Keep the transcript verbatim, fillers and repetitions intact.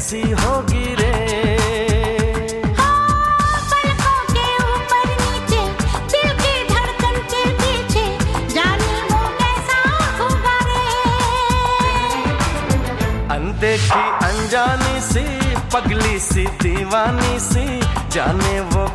कैसी होगी रे। अनदेखी अनजानी सी पगली सी दीवानी सी जाने वो